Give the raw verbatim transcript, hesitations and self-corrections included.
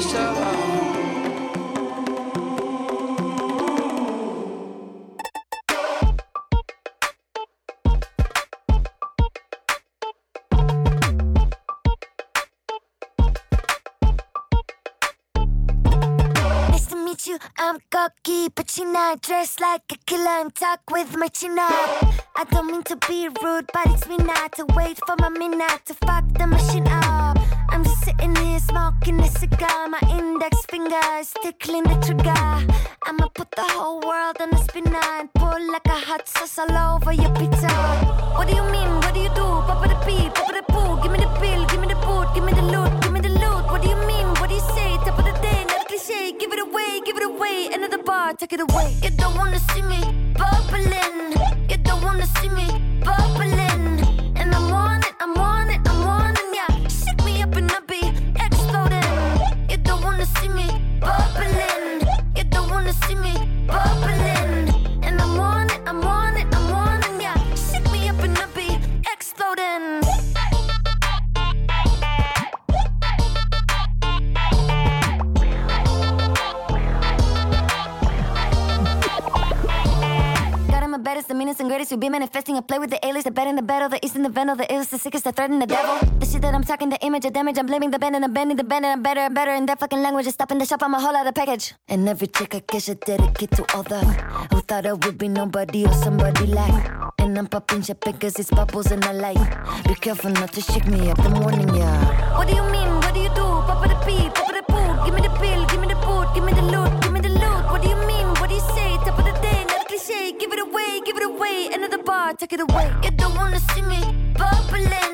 ciao. You, I'm cocky, but you're not dressed like a killer and talk with my chin up. I don't mean to be rude, but it's me not to wait for my minute to fuck the machine up. I'm just sitting here smoking a cigar, my index finger is tickling the trigger. I'ma put the whole world on a spinner and pull like a hot sauce all over your pizza. What do you mean? What do you do? Papa the pee, papa the poo. Give me the bill, give me the boot, give me the loot, give me the loot. What do you mean? What do you say? Top of the day, not a cliche. Give it away, give it away. End of the bar, take it away. You don't wanna see me bubbling. You don't wanna see me bubbling. And I'm on it, I'm on it, I'm on it, yeah. Shake me up and I'll be exploding. You don't wanna see me bubbling. You don't wanna see me bubbling. And I'm on it, I'm on it, I'm on it, yeah. Shake me up and I'll be exploding. Baddest, the meanest and greatest. You be manifesting. I play with the alias, the bad and the battle, the east and the venom, the illest, the sickest, the threat and the devil. The shit that I'm talking, the image of damage. I'm blaming the band and I'm bending the band and I'm better and better. And that fucking language is stopping the shop. I'm a whole other package. And every chick I kiss, I dedicate to all the who thought I would be nobody or somebody like. And I'm popping champagne cause it's bubbles and I like. Be careful not to shake me up, I'm warning ya. What do you mean? What do you do? Papa the pee, papa the poo. Give me the bill, give me the boot, give me the loot, give me the loot. What do you mean? What do you say? Top of the day, not a cliche. Give it away, give it away. End of the bar, take it away. You don't wanna see me bubbling.